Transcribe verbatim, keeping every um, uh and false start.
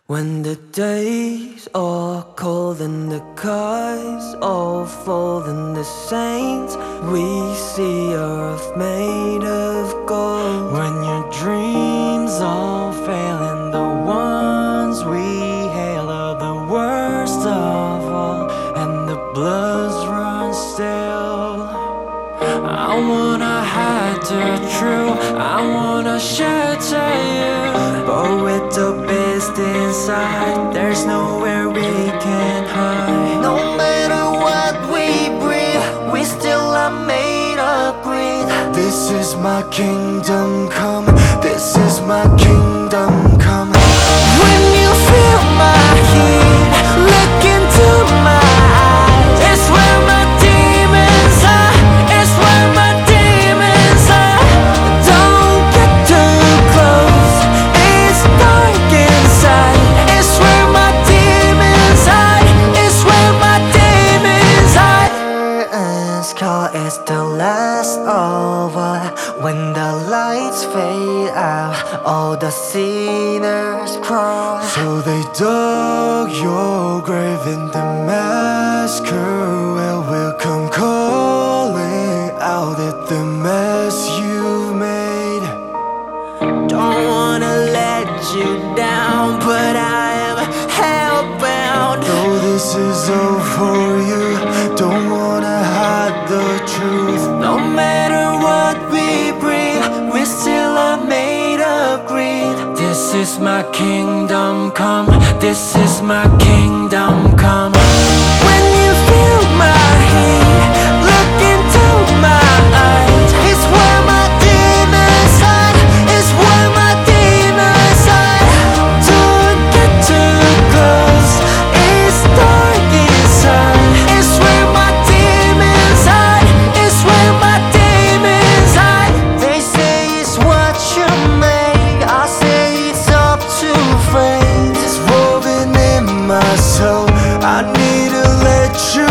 When the days are cold and the skies all fall, and the saints we see are earth made of gold. When your dreams all fail and the ones we hail are the worst of all, and the bloods run still, I wanna hide the truth, I wanna shelter you, but with the beast inside, there's nowhere we can hide. No matter what we breathe, we still are made of greed. This is my kingdom come, this is my kingdom come. When you feel my heat, look into my eyes. It's where my demons are, it's where my demons are. Don't get too close, it's dark inside. It's where my demons hide, it's where my demons hide. Curtains call, it's the last of all. When the lights fade out, all the sinners cry. So they dug your grave in Damascus, where we'll come calling out at the mess you've made. Don't wanna let you down, but I am hellbound. Though this is all for you, don't wanna hide the truth. No matter what we breathe, we still are made of greed. This is my kingdom come, this is my kingdom come. When you feel my heat, look into my eyes. It's where my demons hide, it's where my demons hide. Don't get too close, it's dark inside. It's where my demons hide, it's where my demons hide. They say it's what you make, I say it's up to fate. It's woven in my soul, I need to let you